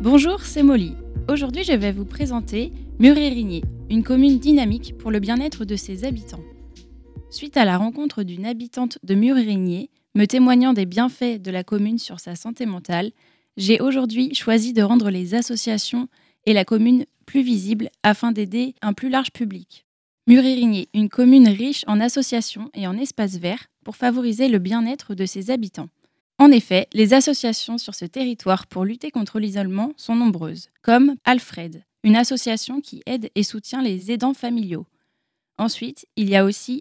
Bonjour, c'est Molly. Aujourd'hui, je vais vous présenter Mur-et-Rigné, une commune dynamique pour le bien-être de ses habitants. Suite à la rencontre d'une habitante de Mur-et-Rigné, me témoignant des bienfaits de la commune sur sa santé mentale, j'ai aujourd'hui choisi de rendre les associations et la commune plus visibles afin d'aider un plus large public. Mur-et-Rigné, une commune riche en associations et en espaces verts pour favoriser le bien-être de ses habitants. En effet, les associations sur ce territoire pour lutter contre l'isolement sont nombreuses, comme Alfred, une association qui aide et soutient les aidants familiaux. Ensuite, il y a aussi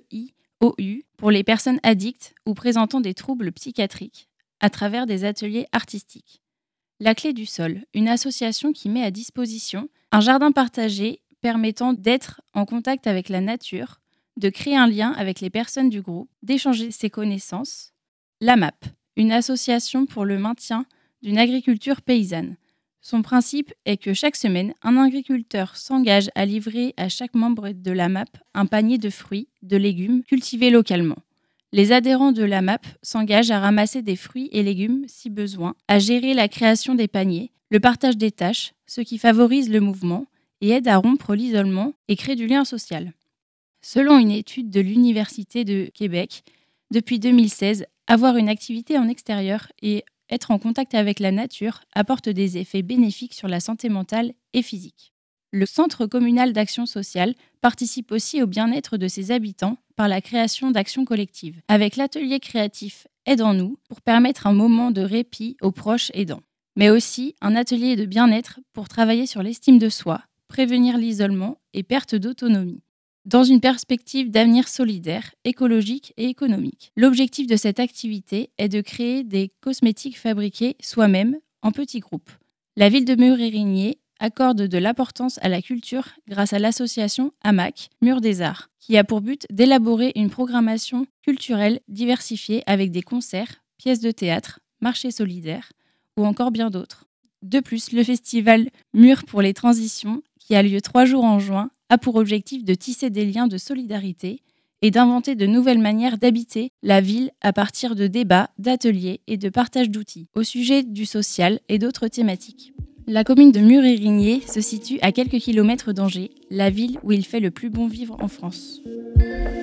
AEIOU pour les personnes addictes ou présentant des troubles psychiatriques, à travers des ateliers artistiques. La Clé du Sol, une association qui met à disposition un jardin partagé permettant d'être en contact avec la nature, de créer un lien avec les personnes du groupe, d'échanger ses connaissances. La MAP, une association pour le maintien d'une agriculture paysanne. Son principe est que chaque semaine, un agriculteur s'engage à livrer à chaque membre de la MAP un panier de fruits, de légumes cultivés localement. Les adhérents de la MAP s'engagent à ramasser des fruits et légumes si besoin, à gérer la création des paniers, le partage des tâches, ce qui favorise le mouvement et aide à rompre l'isolement et crée du lien social. Selon une étude de l'Université de Québec, depuis 2016, avoir une activité en extérieur et être en contact avec la nature apporte des effets bénéfiques sur la santé mentale et physique. Le Centre communal d'action sociale participe aussi au bien-être de ses habitants par la création d'actions collectives, avec l'atelier créatif Aidons-nous pour permettre un moment de répit aux proches aidants, mais aussi un atelier de bien-être pour travailler sur l'estime de soi, prévenir l'isolement et perte d'autonomie, dans une perspective d'avenir solidaire, écologique et économique. L'objectif de cette activité est de créer des cosmétiques fabriqués soi-même en petits groupes. La ville de Mur-et-Rigné accorde de l'importance à la culture grâce à l'association AMAC, Mur des Arts, qui a pour but d'élaborer une programmation culturelle diversifiée avec des concerts, pièces de théâtre, marchés solidaires ou encore bien d'autres. De plus, le festival Mur pour les transitions, qui a lieu 3 jours en juin, a pour objectif de tisser des liens de solidarité et d'inventer de nouvelles manières d'habiter la ville à partir de débats, d'ateliers et de partage d'outils au sujet du social et d'autres thématiques. La commune de Mur-et-Rigné se situe à quelques kilomètres d'Angers, la ville où il fait le plus bon vivre en France.